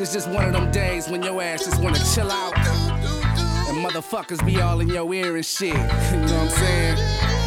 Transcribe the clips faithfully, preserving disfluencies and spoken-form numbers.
it's just one of them days when your ass just wanna chill out. And motherfuckers be all in your ear and shit. You know what I'm saying?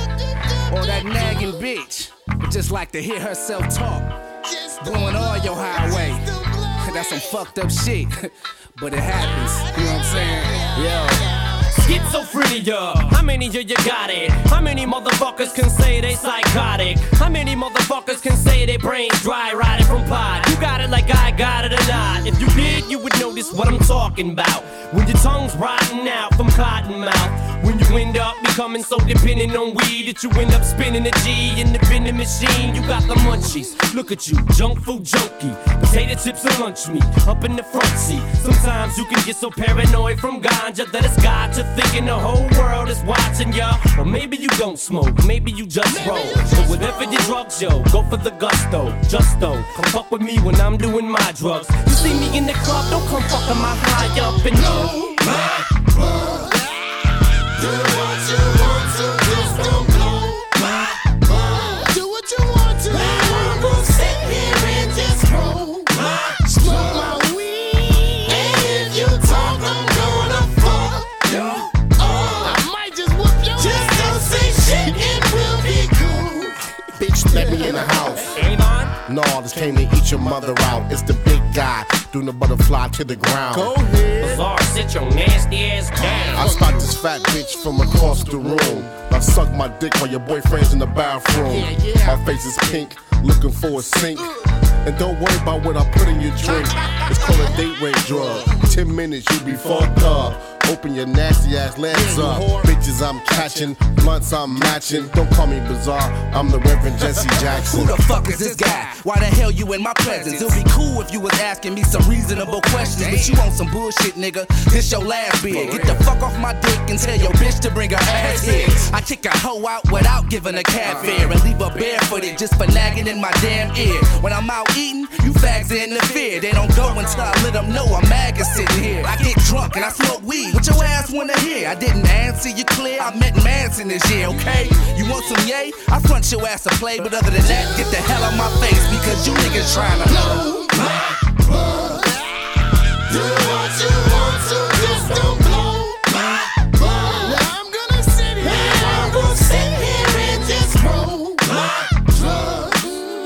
Or that nagging bitch who just like to hear herself talk, blowing all your highway. That's some fucked up shit. But it happens. You know what I'm saying? Yo. Schizophrenia, how many of you got it? How many motherfuckers can say they psychotic? How many motherfuckers can say they brains dry riding from pot? You got it like I got it or not. If you did, you would notice what I'm talking about. When your tongue's rotting out from cotton mouth. When you end up becoming so dependent on weed that you end up spinning a G in the vending machine. You got the munchies, look at you, junk food junkie. Potato chips and lunch meat, up in the front seat. Sometimes you can get so paranoid from ganja that it's got you thinking the whole world is watching ya. Or maybe you don't smoke, maybe you just roll. But whatever your drugs, yo, go for the gusto. Just don't come fuck with me when I'm doing my drugs. You see me in the club, don't come fucking my high up and no. My blood. Do what you want to, just don't blow my mind. Do what you want to. I'm gonna sit here and just roll my, smoke my weed. And if you talk, I'm gonna fuck you. Oh, I might just whoop your just ass. Don't say shit, it will be cool. Bitch, let me in the house. Avon? No, this came to eat your mother out. It's the big guy doing the butterfly to the ground. Go ahead. Bizarre, sit your nasty ass down. I spot this fat bitch from across the room. I suck my dick while your boyfriend's in the bathroom. Yeah, yeah. My face is pink, looking for a sink. And don't worry about what I put in your drink. It's called a date rape drug. Ten minutes, you be fucked up. Open your nasty ass legs up. Bitches I'm catching, blunts I'm matching. Don't call me bizarre, I'm the Reverend Jesse Jackson. Who the fuck is this guy? Why the hell you in my presence? It'll be cool if you was asking me some reasonable questions, but you want some bullshit, nigga. This your last bid. Get the fuck off my dick and tell your bitch to bring her ass here. I kick a hoe out without giving a cab fare and leave her barefooted just for nagging in my damn ear. When I'm out eating, you fags interfere. They don't go until I let them know I'm maggot sitting here. I get drunk and I smoke weed. What your ass wanna hear? I didn't answer you clear. I met Manson this year, okay? You want some yay? I front your ass to play, but other than that, get the hell out my face because you niggas trying to blow my blood. Do what you want to, just don't blow my blood. Now I'm gonna sit here, I'm gonna sit here and just roll my drugs.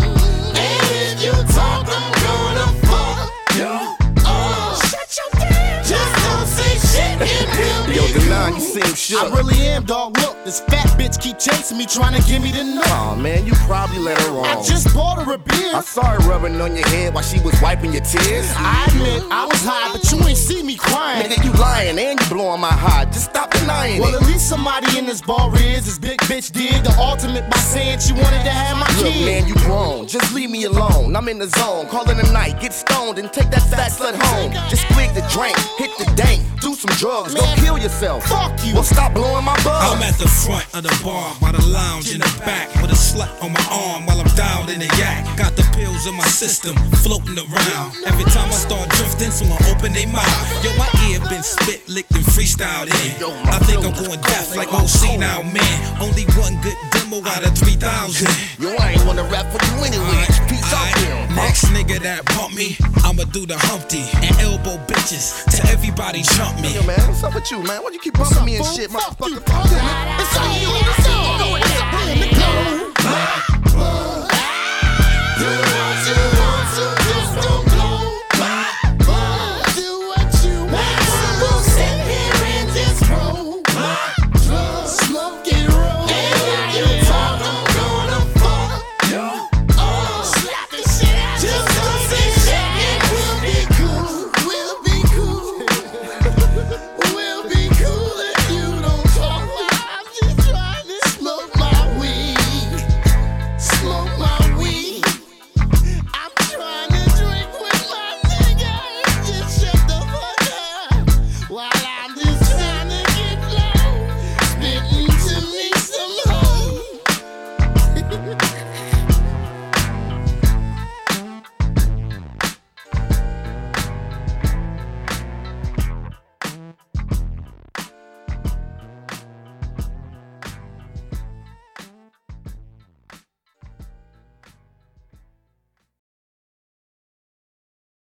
And if you talk, I'm gonna fuck you. Oh, shut your damn. Just don't say shit. Yo, Denon, you seem shook. I really am, dog. Look, this fat bitch keep chasing me, trying to get me to know. Aw, man, you probably let her wrong. I just bought her a beer. I saw her rubbing on your head while she was wiping your tears. I admit I was high, but you ain't see me crying. Nigga, you lying and you blowing my high. Just stop denying Well, it. at least somebody in this bar is. This big bitch did the ultimate by saying she wanted to have my Look, kid. man, you grown. Just leave me alone. I'm in the zone. Call it a night. Get stoned and take that fat slut home. Just swig the drink, hit the dank, do some drugs. Don't kill yourself. Fuck you. Well, stop blowing my buzz. I'm at the front of the bar by the lounge in the back with a slut on my arm while I'm down in the yak. Got the pills in my system floating around. Every time I start drifting, someone open their mouth. Yo, my ear been spit, licked, and freestyled in. I think I'm going deaf like O C now, man. Only one good demo out of three thousand. Yo, I ain't wanna rap for you anyway. Peace out here. Next nigga that bump me, I'ma do the Humpty and elbow bitches till everybody jump me. Yo, man, what's up with you, man? Why you keep bumping me and shit, motherfucker? Fuck you, man. It's on you, it's on you. It's on you. My blood. Do